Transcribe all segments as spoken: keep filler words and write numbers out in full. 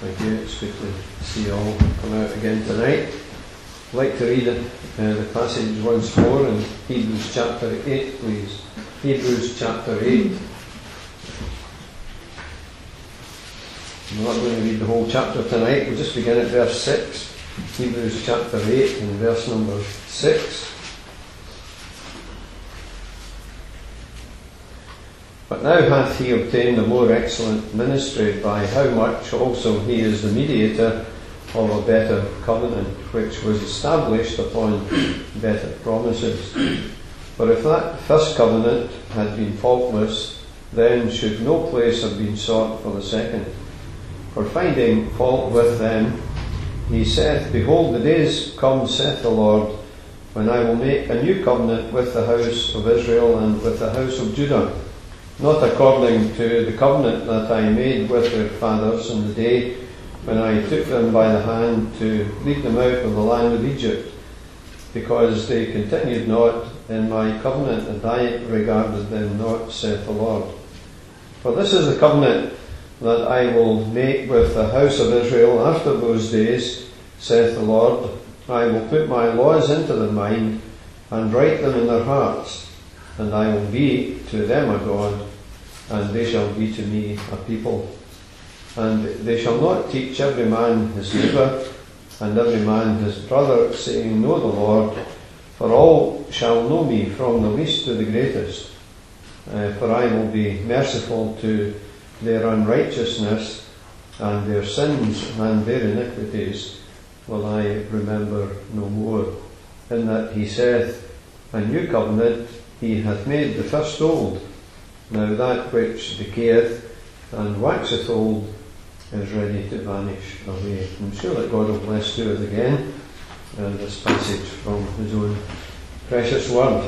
Thank you. It's good to see you all come out again tonight. I'd like to read it, uh, the passage once more in Hebrews chapter eight, please. Hebrews chapter eight. I'm not going to read the whole chapter tonight. We'll just begin at verse six. Hebrews chapter eight and verse number six. But now hath he obtained a more excellent ministry, by how much also he is the mediator of a better covenant, which was established upon better promises. For if that first covenant had been faultless, then should no place have been sought for the second. For finding fault with them, he saith, Behold, the days come, saith the Lord, when I will make a new covenant with the house of Israel and with the house of Judah, not according to the covenant that I made with their fathers in the day when I took them by the hand to lead them out of the land of Egypt, because they continued not in my covenant, and I regarded them not, saith the Lord. For this is the covenant that I will make with the house of Israel after those days, saith the Lord. I will put my laws into their mind, and write them in their hearts, and I will be to them a God, and they shall be to me a people. And they shall not teach every man his neighbour, and every man his brother, saying, Know the Lord, for all shall know me, from the least to the greatest. Uh, for I will be merciful to their unrighteousness, and their sins and their iniquities will I remember no more. In that he saith, A new covenant he hath made the first old. Now that which decayeth and waxeth old is ready to vanish away. I'm sure that God will bless to us again uh, this passage from his own precious word.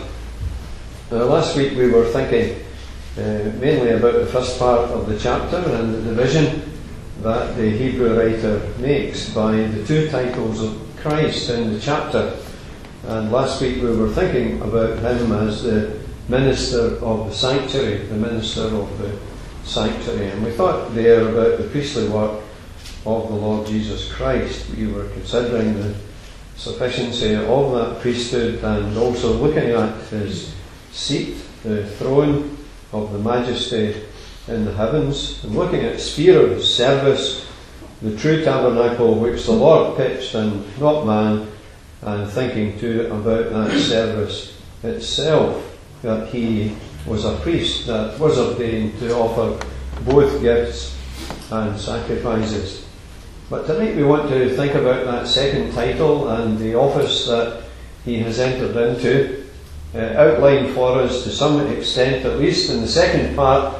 Now, last week we were thinking uh, mainly about the first part of the chapter and the division that the Hebrew writer makes by the two titles of Christ in the chapter. And last week we were thinking about him as the minister of the sanctuary, the minister of the sanctuary. And we thought there about the priestly work of the Lord Jesus Christ. We were considering the sufficiency of that priesthood, and also looking at his seat, the throne of the majesty in the heavens, and looking at the sphere of his service, the true tabernacle which the Lord pitched and not man, and thinking too about that service itself, that he was a priest that was ordained to offer both gifts and sacrifices. But tonight we want to think about that second title and the office that he has entered into, uh, outlined for us to some extent, at least in the second part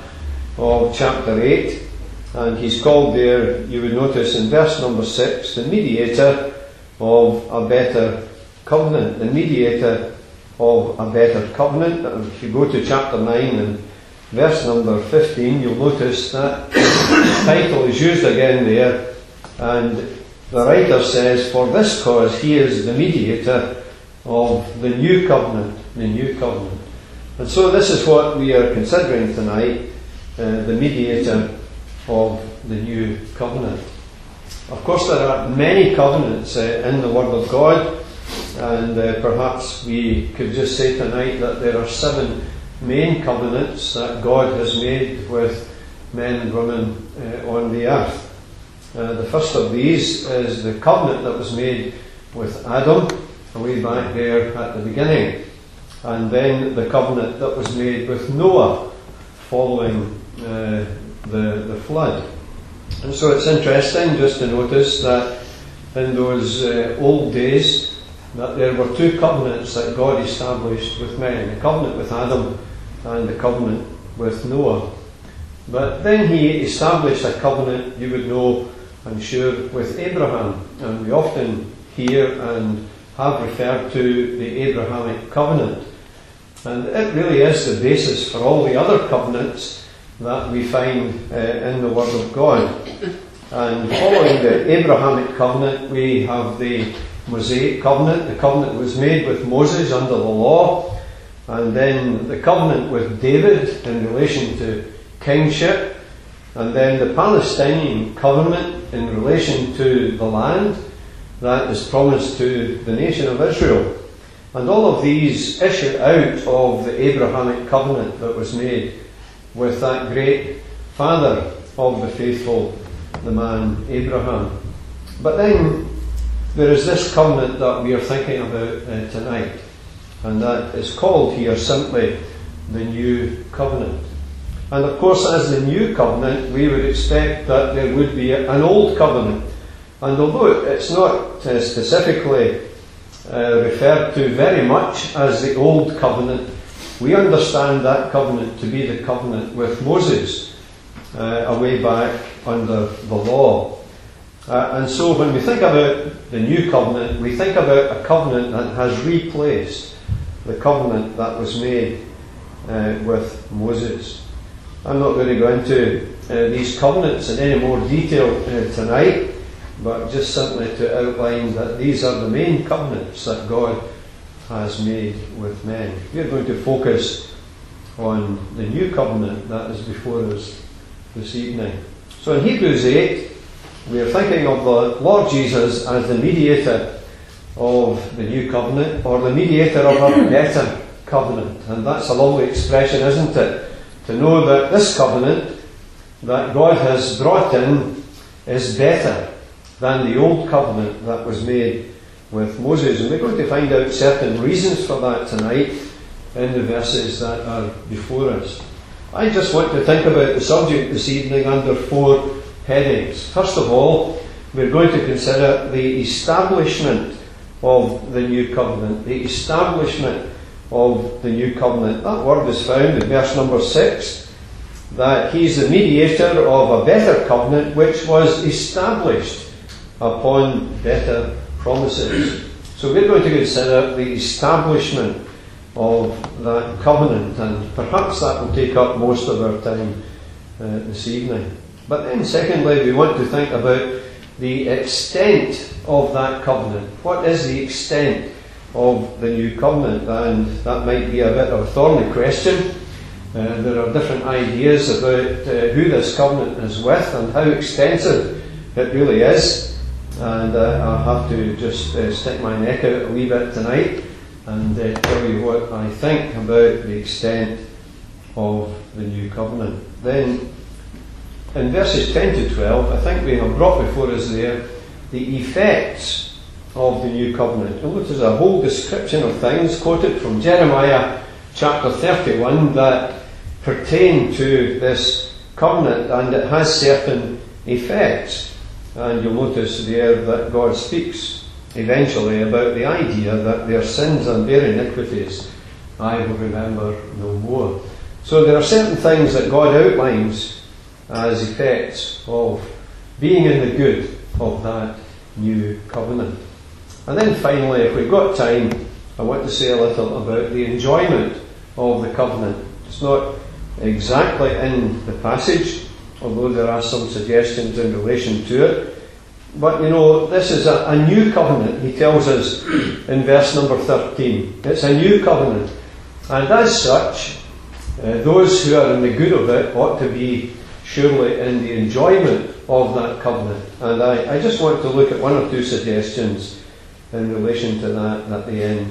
of chapter eight. And he's called there, you would notice in verse number six, the mediator of a better covenant. The mediator of a better covenant. And if you go to chapter nine and verse number fifteen, you'll notice that the title is used again there, and the writer says, For this cause he is the mediator of the new covenant, the new covenant. And so this is what we are considering tonight, uh, the mediator of the new covenant. Of course, there are many covenants uh, in the Word of God, and uh, perhaps we could just say tonight that there are seven main covenants that God has made with men and women uh, on the earth. Uh, the first of these is the covenant that was made with Adam, way back there at the beginning, and then the covenant that was made with Noah following uh, the, the flood. And so it's interesting just to notice that in those uh, old days, that there were two covenants that God established with men, the covenant with Adam and the covenant with Noah. But then he established a covenant, you would know, I'm sure, with Abraham. And we often hear and have referred to the Abrahamic covenant. And it really is the basis for all the other covenants that we find uh, in the Word of God. And following the Abrahamic covenant, we have the Mosaic covenant. The covenant was made with Moses under the law, and then the covenant with David in relation to kingship, And then the Palestinian covenant in relation to the land that is promised to the nation of Israel. And all of these issue out of the Abrahamic covenant that was made with that great father of the faithful, the man Abraham. But then there is this covenant that we are thinking about uh, tonight, and that is called here simply the New Covenant. And of course, as the New Covenant, we would expect that there would be an Old Covenant. And although it's not uh, specifically uh, referred to very much as the Old Covenant, we understand that covenant to be the covenant with Moses uh, away back under the law. Uh, and so when we think about the New Covenant, we think about a covenant that has replaced the covenant that was made uh, with Moses. I'm not going to go into uh, these covenants in any more detail uh, tonight, but just simply to outline that these are the main covenants that God has made with men. We're going to focus on the New Covenant that is before us this evening. So in Hebrews eight, we are thinking of the Lord Jesus as the mediator of the New Covenant, or the mediator of a better covenant. And that's a lovely expression, isn't it? To know that this covenant that God has brought in is better than the old covenant that was made with Moses. And we're going to find out certain reasons for that tonight in the verses that are before us. I just want to think about the subject this evening under four headings. First of all, we're going to consider the establishment of the New Covenant. The establishment of the New Covenant. That word is found in verse number six, that he's the mediator of a better covenant which was established upon better promises. So we're going to consider the establishment of that covenant, and perhaps that will take up most of our time uh, this evening. But then secondly, we want to think about the extent of that covenant. What is the extent of the New Covenant? And that might be a bit of a thorny question. Uh, there are different ideas about uh, who this covenant is with and how extensive it really is. And uh, I'll have to just uh, stick my neck out a wee bit tonight and uh, tell you what I think about the extent of the New Covenant. Then in verses ten to twelve, I think we have brought before us there the effects of the New Covenant. And there's a whole description of things quoted from Jeremiah chapter thirty-one that pertain to this covenant, and it has certain effects. And you'll notice there that God speaks eventually about the idea that their sins and their iniquities I will remember no more. So there are certain things that God outlines as effects of being in the good of that new covenant. And then finally, if we've got time, I want to say a little about the enjoyment of the covenant. It's not exactly in the passage, although there are some suggestions in relation to it. But you know, this is a, a new covenant, he tells us in verse number thirteen. It's a new covenant. And as such, uh, those who are in the good of it ought to be surely in the enjoyment of that covenant. And I, I just want to look at one or two suggestions in relation to that at the end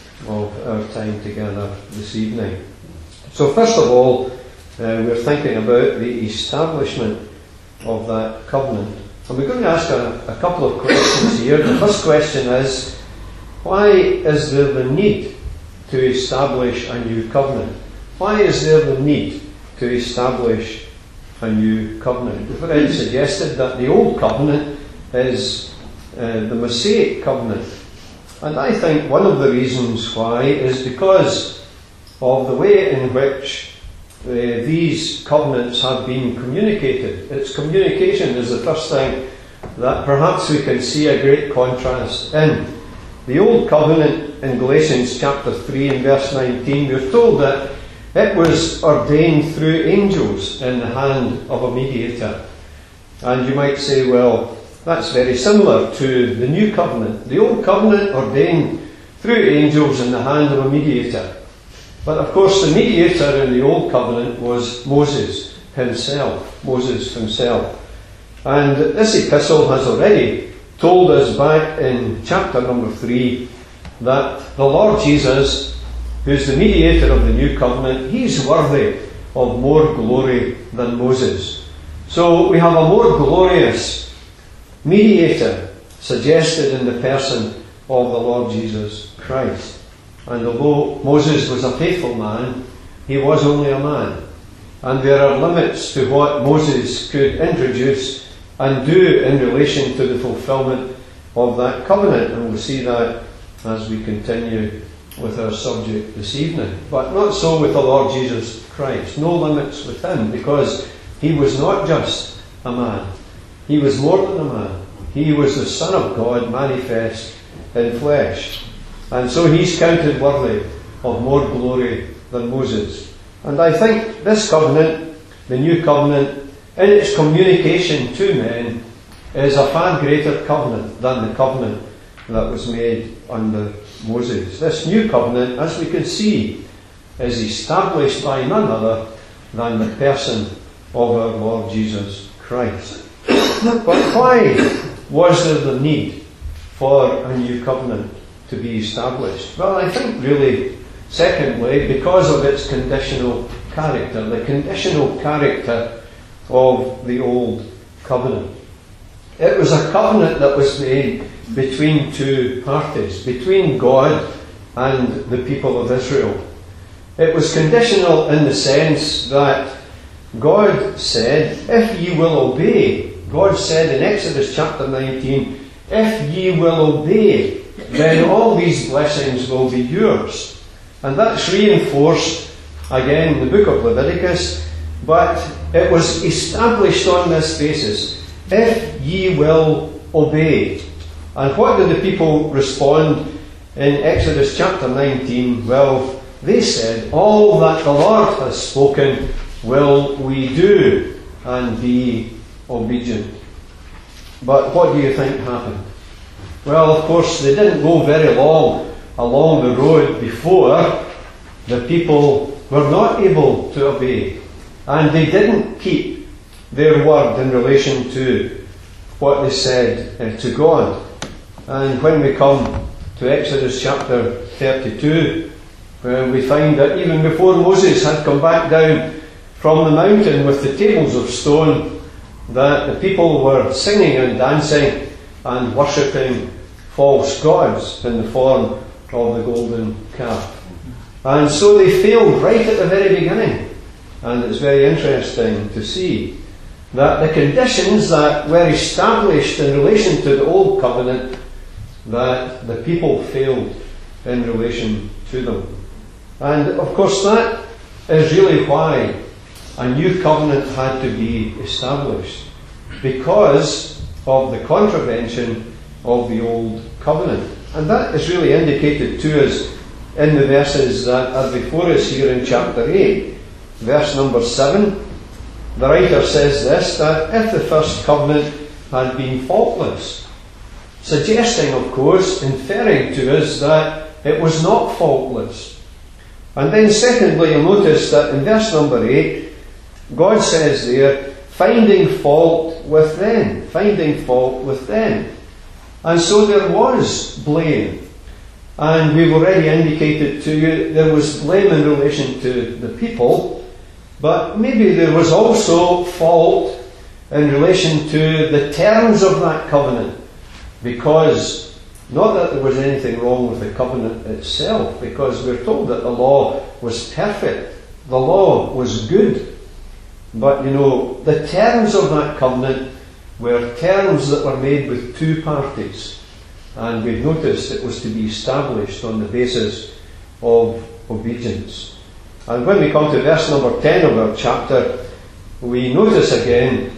of our time together this evening. So first of all, uh, we're thinking about the establishment of that covenant. And we're going to ask a, a couple of questions here. The first question is, why is there the need to establish a new covenant? Why is there the need to establish a new covenant? We've already suggested that the old covenant is uh, the Mosaic covenant. And I think one of the reasons why is because of the way in which uh, these covenants have been communicated. Its communication is the first thing that perhaps we can see a great contrast in. The old covenant in Galatians chapter three and verse nineteen, we're told that it was ordained through angels in the hand of a mediator. And you might say, well, that's very similar to the new covenant. The old covenant ordained through angels in the hand of a mediator. But of course the mediator in the old covenant was Moses himself, Moses himself. And this epistle has already told us back in chapter number three that the Lord Jesus, who's the mediator of the new covenant, he's worthy of more glory than Moses. So we have a more glorious mediator suggested in the person of the Lord Jesus Christ. And although Moses was a faithful man, he was only a man. And there are limits to what Moses could introduce and do in relation to the fulfillment of that covenant. And we'll see that as we continue with our subject this evening. But not so with the Lord Jesus Christ. No limits with him, because he was not just a man. He was more than a man. He was the Son of God manifest in flesh. And so he's counted worthy of more glory than Moses. And I think this covenant, the new covenant, in its communication to men, is a far greater covenant than the covenant that was made under Moses. This new covenant, as we can see, is established by none other than the person of our Lord Jesus Christ. But why was there the need for a new covenant to be established? Well, I think really, secondly, because of its conditional character, the conditional character of the old covenant. It was a covenant that was made between two parties, between God and the people of Israel. It was conditional in the sense that God said, if ye will obey, God said in Exodus chapter nineteen, if ye will obey, then all these blessings will be yours. And that's reinforced again in the book of Leviticus, but it was established on this basis, if ye will obey. And what did the people respond in Exodus chapter nineteen? Well, they said, all that the Lord has spoken will we do, and be obedient. But what do you think happened? Well, of course, they didn't go very long along the road before the people were not able to obey. And they didn't keep their word in relation to what they said uh, to God. And when we come to Exodus chapter thirty-two, uh, we find that even before Moses had come back down from the mountain with the tables of stone, that the people were singing and dancing and worshipping false gods in the form of the golden calf. And so they failed right at the very beginning. And it's very interesting to see that the conditions that were established in relation to the old covenant, that the people failed in relation to them. And of course that is really why a new covenant had to be established, because of the contravention of the old covenant. And that is really indicated to us in the verses that are before us here in chapter eight. Verse number seven, the writer says this, that if the first covenant had been faultless, suggesting, of course, inferring to us that it was not faultless. And then secondly, you'll notice that in verse number eight, God says there, finding fault with them, finding fault with them. And so there was blame. And we've already indicated to you there was blame in relation to the people, but maybe there was also fault in relation to the terms of that covenant, because not that there was anything wrong with the covenant itself, because we're told that the law was perfect, the law was good, but you know, the terms of that covenant were terms that were made with two parties. And we've noticed it was to be established on the basis of obedience. And when we come to verse number ten of our chapter, we notice again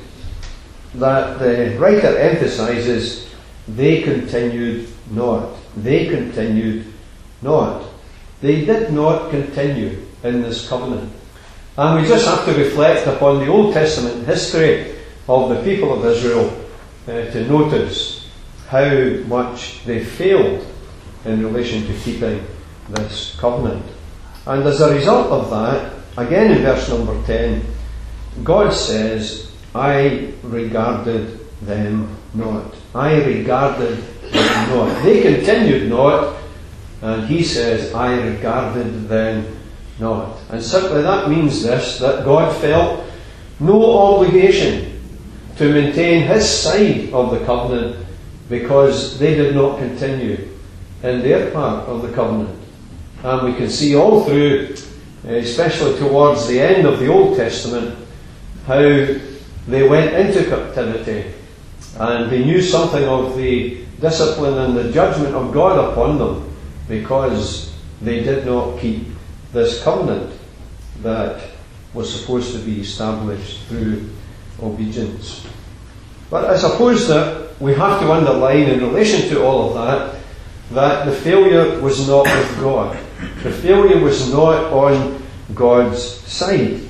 that the writer emphasizes, they continued not. They continued not. They did not continue in this covenant. And we just have to reflect upon the Old Testament history of the people of Israel uh, to notice how much they failed in relation to keeping this covenant. And as a result of that, again in verse number ten, God says, I regarded them not. I regarded them not. They continued not, and he says, I regarded them not. And simply that means this, that God felt no obligation to maintain his side of the covenant because they did not continue in their part of the covenant. And we can see all through, especially towards the end of the Old Testament, how they went into captivity and they knew something of the discipline and the judgment of God upon them because they did not keep this covenant that was supposed to be established through obedience. But I suppose that we have to underline in relation to all of that, that the failure was not with God. The failure was not on God's side.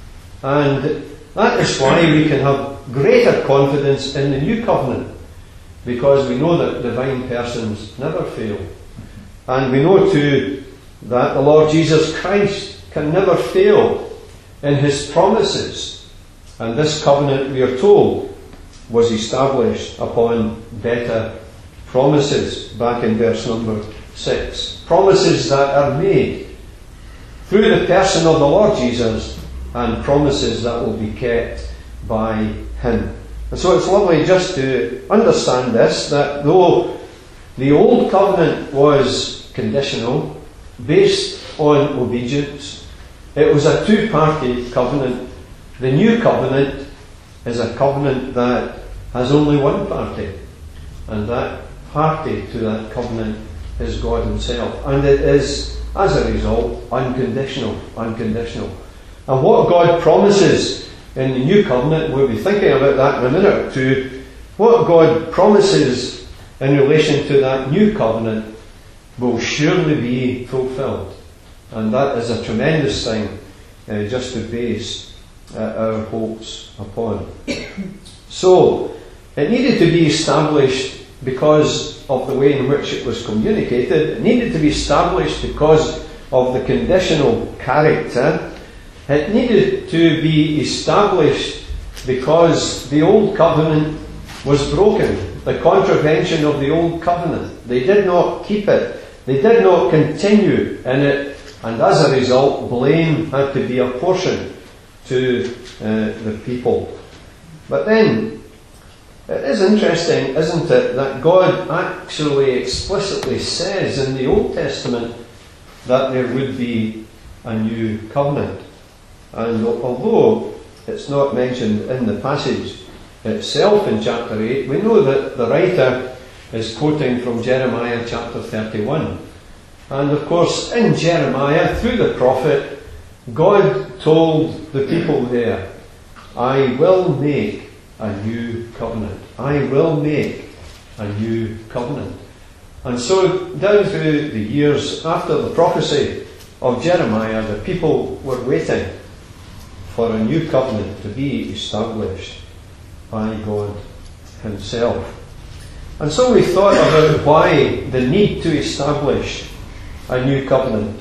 And that is why we can have greater confidence in the new covenant, because we know that divine persons never fail. And we know too that the Lord Jesus Christ can never fail in his promises. And this covenant, we are told, was established upon better promises, back in verse number six. Promises that are made through the person of the Lord Jesus, and promises that will be kept by him. And so it's lovely just to understand this, that though the old covenant was conditional, based on obedience, it was a two-party covenant. The new covenant is a covenant that has only one party, and that party to that covenant is God himself. And it is, as a result, unconditional. Unconditional. And what God promises in the new covenant, we'll be thinking about that in a minute or two, what God promises in relation to that new covenant will surely be fulfilled. And that is a tremendous thing uh, just to base uh, our hopes upon. So, it needed to be established because of the way in which it was communicated. It needed to be established because of the conditional character. It needed to be established because the old covenant was broken. The contravention of the old covenant. They did not keep it. They did not continue in it. And as a result, blame had to be apportioned to uh, the people. But then, it is interesting, isn't it, that God actually explicitly says in the Old Testament that there would be a new covenant. And although it's not mentioned in the passage itself in chapter eight, we know that the writer is quoting from Jeremiah chapter thirty-one. And of course, in Jeremiah, through the prophet, God told the people there, I will make a new covenant. I will make a new covenant. And so, down through the years after the prophecy of Jeremiah, the people were waiting for a new covenant to be established by God himself. And so we thought about why the need to establish a new covenant.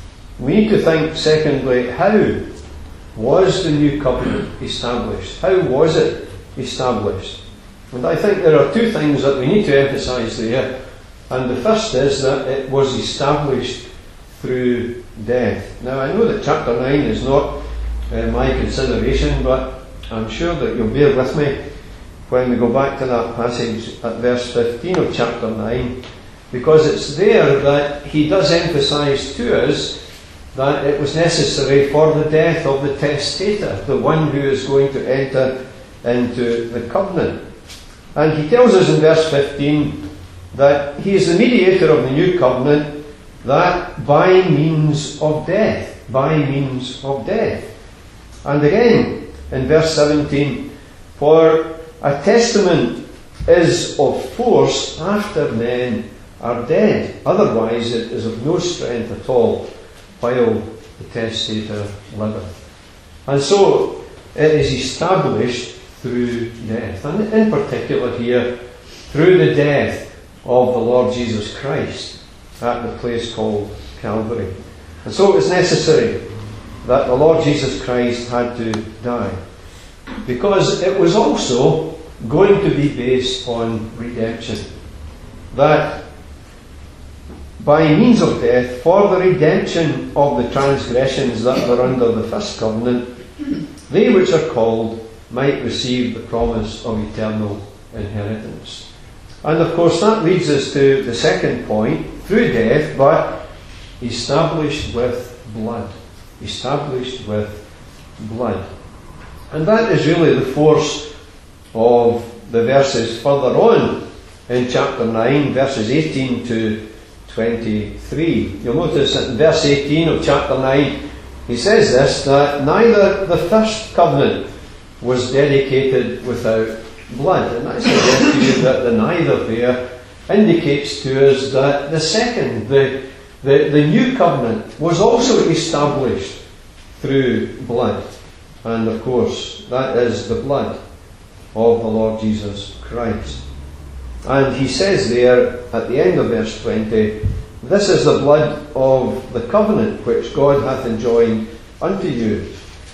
We need to think, secondly, how was the new covenant established? How was it established? And I think there are two things that we need to emphasize there. And the first is that it was established through death. Now, I know that chapter nine is not uh, my consideration, but I'm sure that you'll bear with me when we go back to that passage at verse fifteen of chapter nine, because it's there that he does emphasize to us that it was necessary for the death of the testator, the one who is going to enter into the covenant. And he tells us in verse fifteen that he is the mediator of the new covenant, that by means of death, by means of death. And again, in verse seventeen, for a testament is of force after men are dead, otherwise it is of no strength at all while the testator liveth. And so it is established through death, and in particular here, through the death of the Lord Jesus Christ at the place called Calvary. And so it was necessary that the Lord Jesus Christ had to die. because it was also going to be based on redemption. That by means of death, for the redemption of the transgressions that were under the first covenant, they which are called might receive the promise of eternal inheritance. And of course that leads us to the second point, through death, but established with blood. Established with blood. And that is really the force of the verses further on in chapter nine, verses eighteen to twenty-three. You'll notice that in verse eighteen of chapter nine, he says this, that neither the first covenant was dedicated without blood. And I suggest to you that the neither there indicates to us that the second, the, the, the new covenant, was also established through blood. And of course, that is the blood of the Lord Jesus Christ. And he says there at the end of verse twenty, this is the blood of the covenant which God hath enjoined unto you.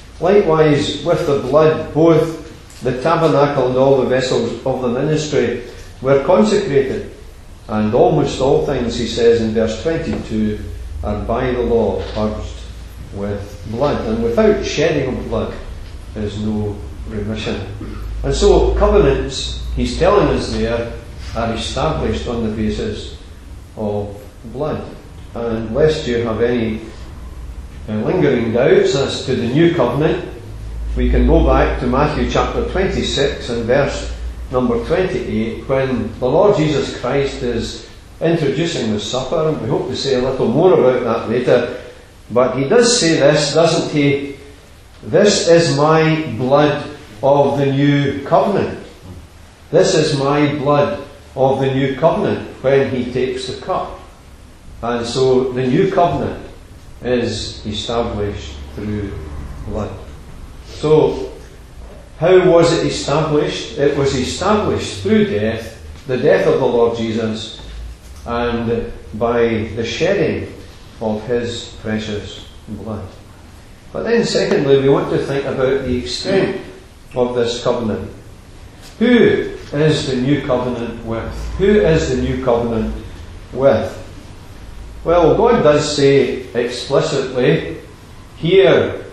Likewise with the blood both the tabernacle and all the vessels of the ministry were consecrated. And almost all things, he says in verse twenty-two, are by the law purged with blood. And without shedding of blood is no remission. And so covenants, he's telling us there, are established on the basis of blood. And lest you have any uh, lingering doubts as to the new covenant, we can go back to Matthew chapter twenty-six and verse number twenty-eight, when the Lord Jesus Christ is introducing the supper, and we hope to say a little more about that later. But he does say this, doesn't he? This is my blood of the new covenant. This is my blood of the new covenant, when he takes the cup. And so the new covenant is established through blood. So, how was it established? It was established through death, the death of the Lord Jesus, and by the shedding of his precious blood. But then secondly, we want to think about the extent of this covenant. Who is the new covenant with? Who is the new covenant with? Well, God does say explicitly here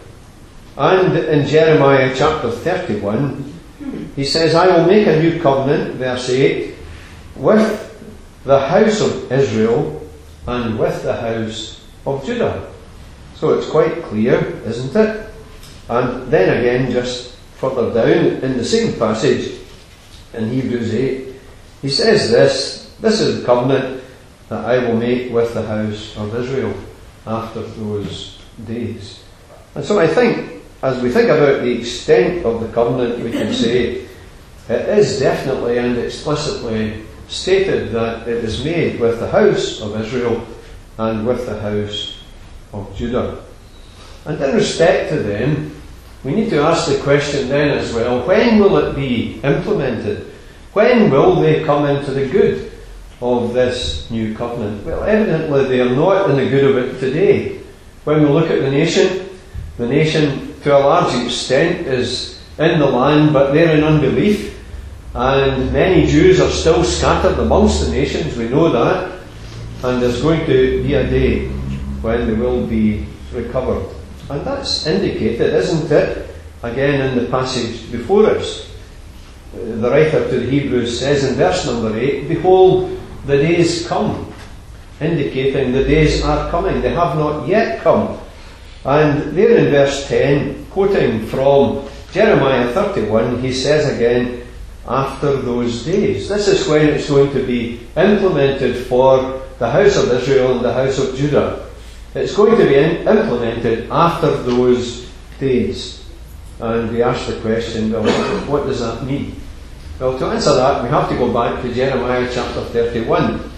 and in Jeremiah chapter thirty-one, he says, I will make a new covenant, verse eight, with the house of Israel and with the house of Judah. So it's quite clear, isn't it? And then again, just further down in the same passage, in Hebrews eight, he says this, this is the covenant that I will make with the house of Israel after those days. And so I think, as we think about the extent of the covenant, we can say it is definitely and explicitly stated that it is made with the house of Israel and with the house of Judah. And in respect to them, we need to ask the question then as well, when will it be implemented? When will they come into the good of this new covenant? Well, evidently they are not in the good of it today. When we look at the nation, the nation to a large extent is in the land, but they're in unbelief. And many Jews are still scattered amongst the nations, we know that. And there's going to be a day when they will be recovered. And that's indicated, isn't it? Again in the passage before us. The writer to the Hebrews says in verse number eight, behold, the days come. Indicating the days are coming. They have not yet come. And there in verse ten, quoting from Jeremiah thirty-one, he says again, after those days. This is when it's going to be implemented for the house of Israel and the house of Judah. It's going to be in, implemented after those days. And we ask the question, well, what, what does that mean? Well, to answer that, we have to go back to Jeremiah chapter thirty-one.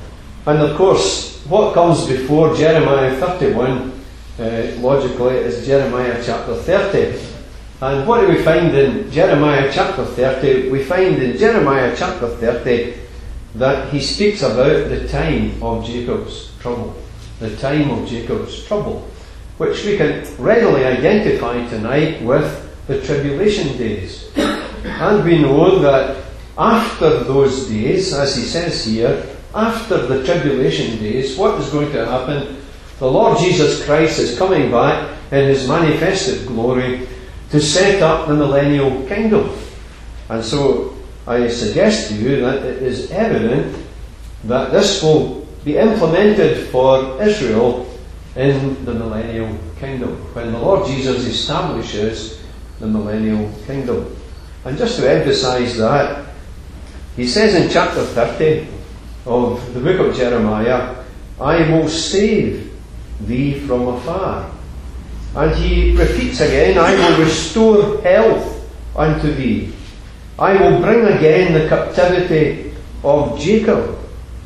And of course, what comes before Jeremiah thirty-one, uh, logically, is Jeremiah chapter thirty. And what do we find in Jeremiah chapter thirty? We find in Jeremiah chapter thirty that he speaks about the time of Jacob's trouble. The time of Jacob's trouble, which we can readily identify tonight with the tribulation days. And we know that after those days, as he says here, after the tribulation days, what is going to happen? The Lord Jesus Christ is coming back in his manifested glory to set up the millennial kingdom. And so I suggest to you that it is evident that this will be implemented for Israel in the millennial kingdom, when the Lord Jesus establishes the millennial kingdom. And just to emphasize that, he says in chapter thirty of the book of Jeremiah, I will save thee from afar. And he repeats again, I will restore health unto thee. I will bring again the captivity of Jacob.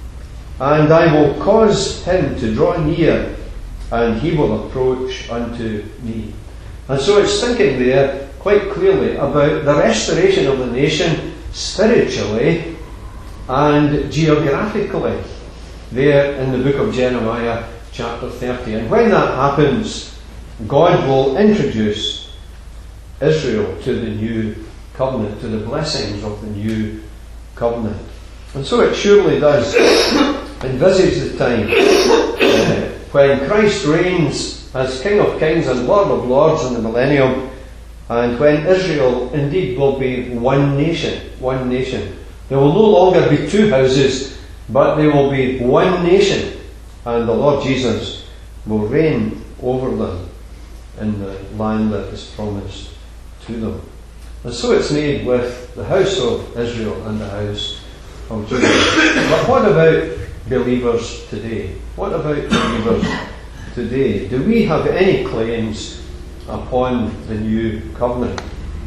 And I will cause him to draw near, and he will approach unto me. And so it's thinking there quite clearly about the restoration of the nation spiritually and geographically there in the book of Jeremiah chapter thirty. And when that happens, God will introduce Israel to the new covenant, to the blessings of the new covenant. And so it surely does envisage the time uh, when Christ reigns as King of Kings and Lord of Lords in the millennium, and when Israel indeed will be one nation, one nation. There will no longer be two houses, but they will be one nation, and the Lord Jesus will reign over them in the land that is promised to them. And so it's made with the house of Israel and the house of Judah. But what about believers today? What about believers today? Do we have any claims upon the new covenant?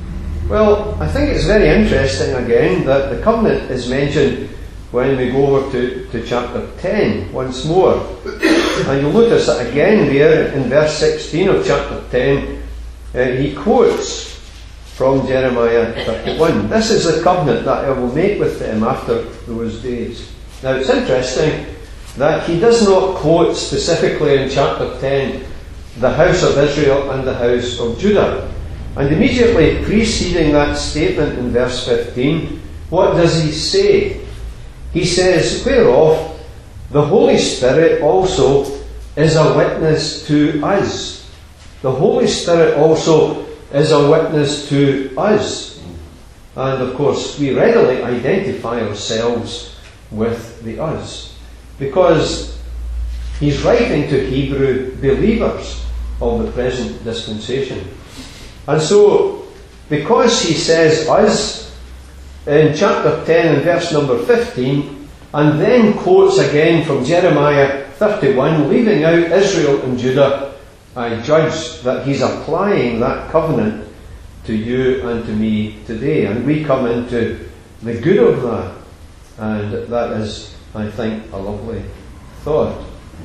Well, I think it's very interesting again that the covenant is mentioned when we go over to, to chapter ten once more. And you'll notice that again there in verse sixteen of chapter ten, uh, he quotes from Jeremiah thirty-one. This is the covenant that I will make with them after those days. Now it's interesting that he does not quote specifically in chapter ten the house of Israel and the house of Judah. And immediately preceding that statement in verse fifteen, what does he say? He says, whereof the Holy Spirit also is a witness to us. The Holy Spirit also is a witness to us. And of course, we readily identify ourselves with the us, because he's writing to Hebrew believers of the present dispensation. And so, because he says us in chapter ten and verse number fifteen, and then quotes again from Jeremiah thirty-one, leaving out Israel and Judah, I judge that he's applying that covenant to you and to me today. And we come into the good of that. And that is, I think, a lovely thought.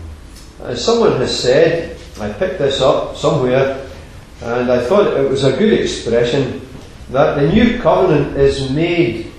As someone has said, I picked this up somewhere, and I thought it was a good expression, that the new covenant is made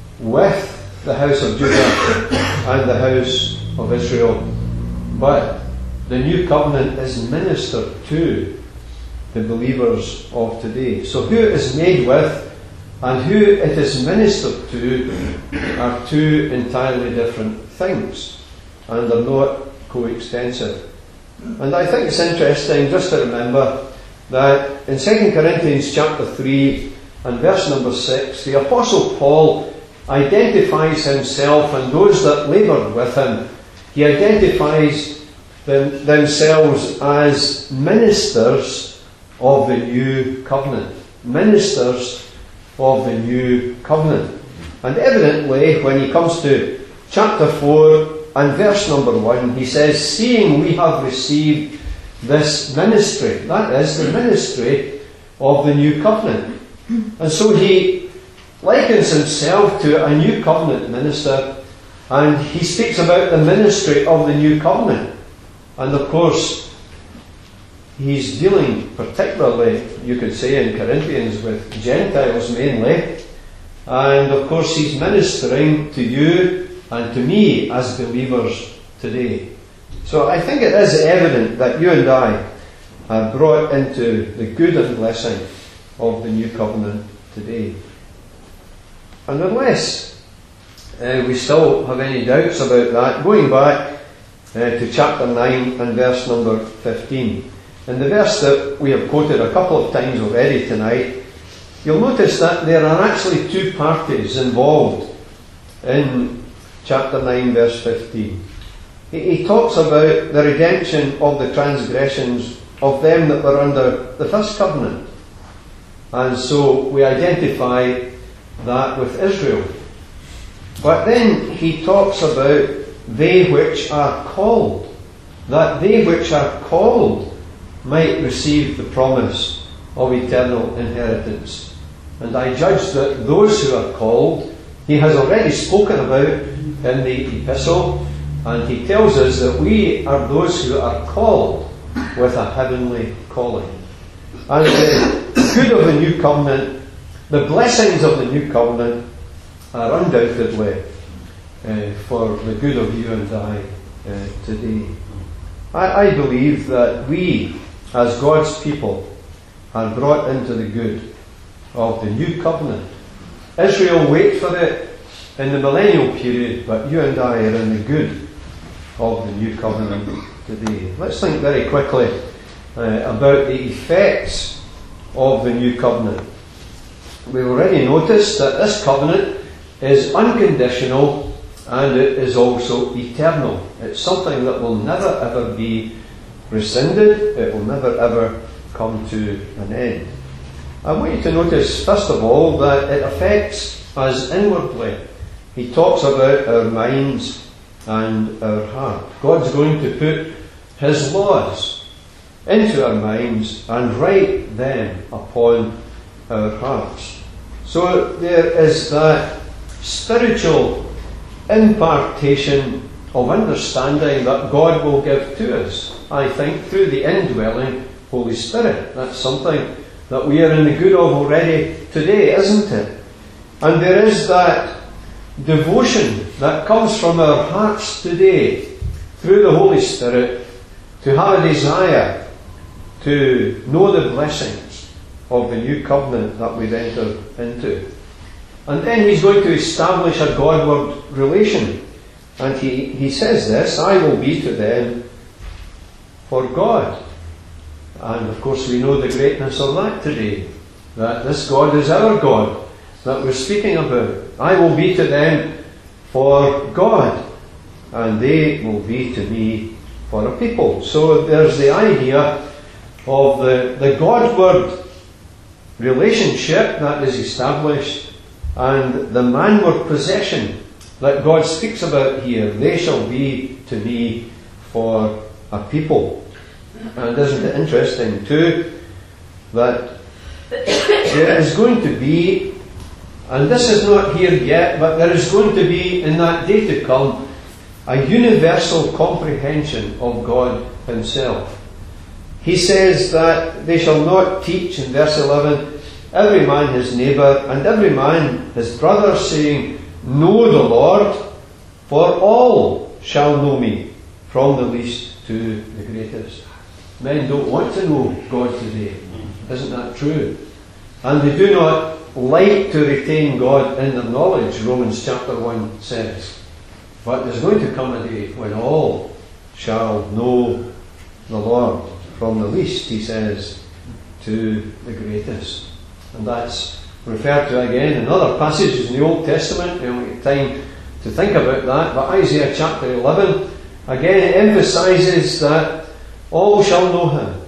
with the house of Judah and the house of Israel, but the new covenant is ministered to the believers of today. So who it is made with and who it is ministered to are two entirely different things, and are not coextensive. And I think it's interesting just to remember that in Second Corinthians chapter three and verse number six, the Apostle Paul identifies himself and those that laboured with him. He identifies them, themselves as ministers of the new covenant. Ministers of the new covenant. And evidently, when he comes to chapter four and verse number one, he says, seeing we have received this ministry, that is, the ministry of the new covenant. And so he likens himself to a new covenant minister, and he speaks about the ministry of the new covenant. And of course, he's dealing particularly, you could say, in Corinthians with Gentiles mainly. And of course, he's ministering to you and to me as believers today. So I think it is evident that you and I are brought into the good and blessing of the new covenant today. And unless uh, we still have any doubts about that, going back uh, to chapter nine and verse number fifteen, in the verse that we have quoted a couple of times already tonight, you'll notice that there are actually two parties involved in chapter nine verse fifteen. He, he talks about the redemption of the transgressions of them that were under the first covenant. And so we identify that with Israel. But then he talks about they which are called, that they which are called might receive the promise of eternal inheritance. And I judge that those who are called, he has already spoken about in the epistle, and he tells us that we are those who are called with a heavenly calling. And the good of the new covenant, the blessings of the new covenant, are undoubtedly uh, for the good of you and I uh, today. I, I believe that we, as God's people, are brought into the good of the new covenant. Israel wait for it in the millennial period, but you and I are in the good of the new covenant today. Let's think very quickly uh, about the effects of the new covenant. We've already noticed that this covenant is unconditional and it is also eternal. It's something that will never ever be rescinded. It will never ever come to an end. I want you to notice, first of all, that it affects us inwardly. He talks about our minds and our heart. God's going to put His laws into our minds and write them upon our hearts. So there is that spiritual impartation of understanding that God will give to us, I think, through the indwelling Holy Spirit. That's something that we are in the good of already today, isn't it? And there is that devotion that comes from our hearts today through the Holy Spirit to have a desire to know the blessings of the new covenant that we've entered into. And then He's going to establish a Godward relation. And he, he says this, I will be to them for God. And of course we know the greatness of that today, that this God is our God that we're speaking about. I will be to them for God, and they will be to me for a people. So there's the idea of the, the Godward relationship that is established, and the manward possession that God speaks about here. They shall be to me for a people. And isn't it interesting too that there is going to be, and this is not here yet, but there is going to be in that day to come a universal comprehension of God Himself. He says that they shall not teach, in verse eleven, every man his neighbour and every man his brother, saying, know the Lord, for all shall know me, from the least to the greatest. Men don't want to know God today. Isn't that true? And they do not like to retain God in their knowledge, Romans chapter one says. But there's going to come a day when all shall know the Lord, from the least, he says, to the greatest. And that's referred to again in other passages in the Old Testament. We don't get time to think about that, but Isaiah chapter eleven again emphasises that all shall know Him,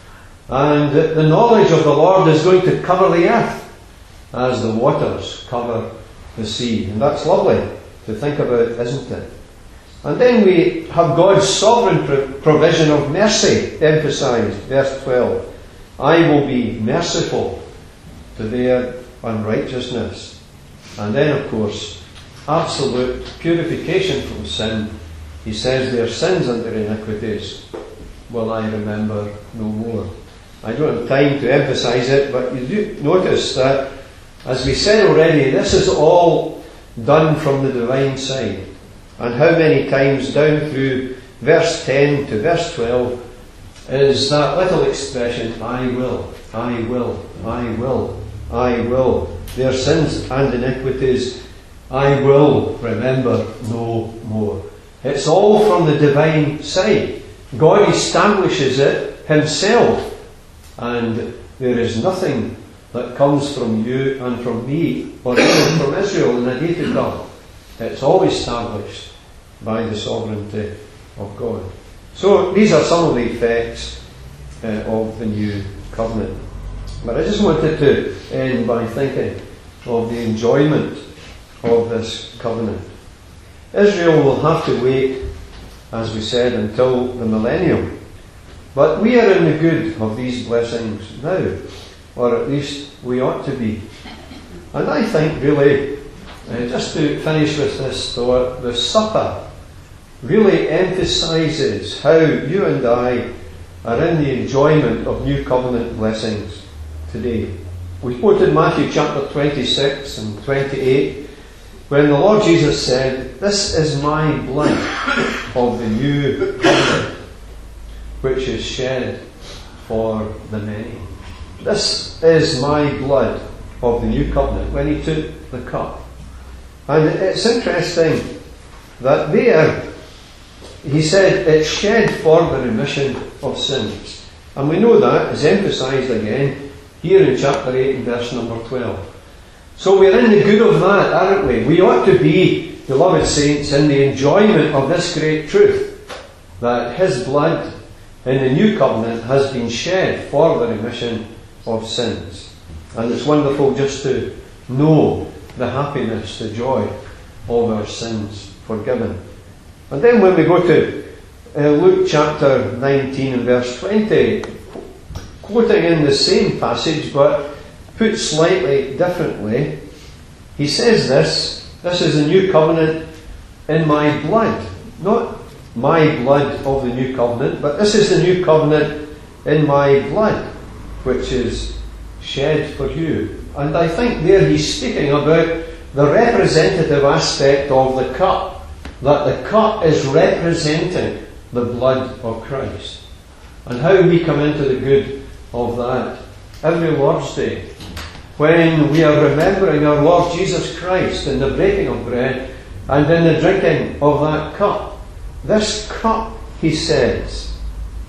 and that the knowledge of the Lord is going to cover the earth as the waters cover the sea. And that's lovely to think about, isn't it? And then we have God's sovereign provision of mercy emphasised, verse twelve. I will be merciful to their unrighteousness. And then, of course, absolute purification from sin. He says, their sins and their iniquities will I remember no more. I don't have time to emphasise it, but you do notice that, as we said already, this is all done from the divine side. And how many times down through verse ten to verse twelve, is that little expression, I will, I will, I will, I will. Their sins and iniquities I will remember no more. It's all from the divine side. God establishes it himself, and there is nothing that comes from you and from me or even from Israel in the day to come. It's all established by the sovereignty of God. So these are some of the effects uh, of the new covenant. But I just wanted to end by thinking of the enjoyment of this covenant. Israel will have to wait, as we said, until the millennium. But we are in the good of these blessings now, or at least we ought to be. And I think really, uh, just to finish with this thought, the supper really emphasises how you and I are in the enjoyment of new covenant blessings today. We quoted Matthew chapter twenty-six and twenty-eight, when the Lord Jesus said, "This is my blood of the new covenant, which is shed for the many." This is my blood of the new covenant, when he took the cup. And it's interesting that there he said it's shed for the remission of sins. And we know that is emphasised again here in chapter eight and verse number twelve. So we're in the good of that, aren't we? We ought to be, beloved saints, in the enjoyment of this great truth, that his blood in the new covenant has been shed for the remission of sins. And it's wonderful just to know the happiness, the joy of our sins forgiven. And then when we go to uh, Luke chapter nineteen and verse twenty, quoting in the same passage but put slightly differently, he says this, "This is a new covenant in my blood." Not my blood of the new covenant, but this is the new covenant in my blood, which is shed for you. And I think there he's speaking about the representative aspect of the cup, that the cup is representing the blood of Christ. And how we come into the good of that every Lord's Day, when we are remembering our Lord Jesus Christ in the breaking of bread and in the drinking of that cup. This cup, he says,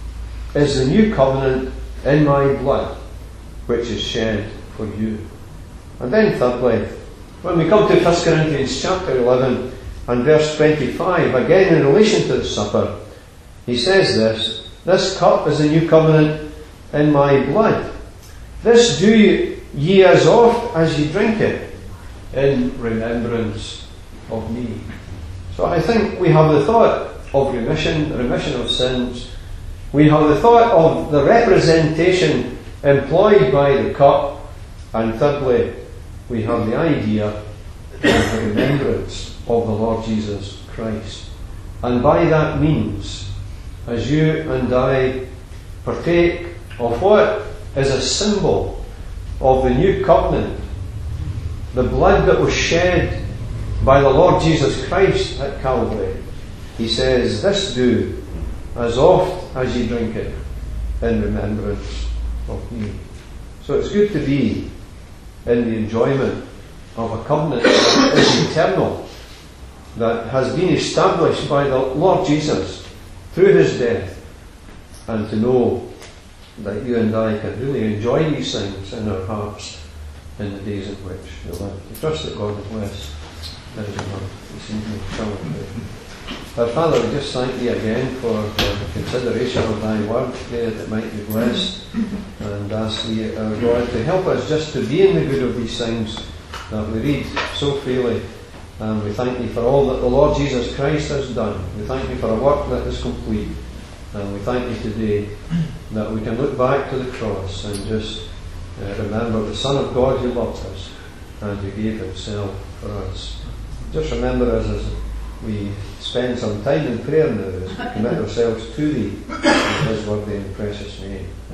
is the new covenant in my blood, which is shed for you. And then thirdly, when we come to First Corinthians chapter eleven and verse twenty-five, again in relation to the supper, he says this, "This cup is the new covenant in my blood. This do ye as oft as ye drink it, in remembrance of me." So I think we have the thought of remission, remission of sins. We have the thought of the representation employed by the cup. And thirdly, we have the idea of the remembrance of the Lord Jesus Christ. And by that means, as you and I partake of what is a symbol of the new covenant, the blood that was shed by the Lord Jesus Christ at Calvary, he says, "This do as oft as ye drink it, in remembrance of me." So it's good to be in the enjoyment of a covenant that is eternal, that has been established by the Lord Jesus through his death, and to know that you and I can really enjoy these things in our hearts in the days in which we live. We trust that God will bless everyone this evening. Shall we pray? Our Father, we just thank thee again for the consideration of thy word, pray that it might be blessed, and ask thee, our God, to help us just to be in the good of these things that we read so freely. And we thank thee for all that the Lord Jesus Christ has done. We thank thee for a work that is complete. And we thank thee today that we can look back to the cross and just uh, remember the Son of God who loved us and who gave himself for us. Just remember us as we spend some time in prayer now, as we commit ourselves to thee in his worthy and precious name.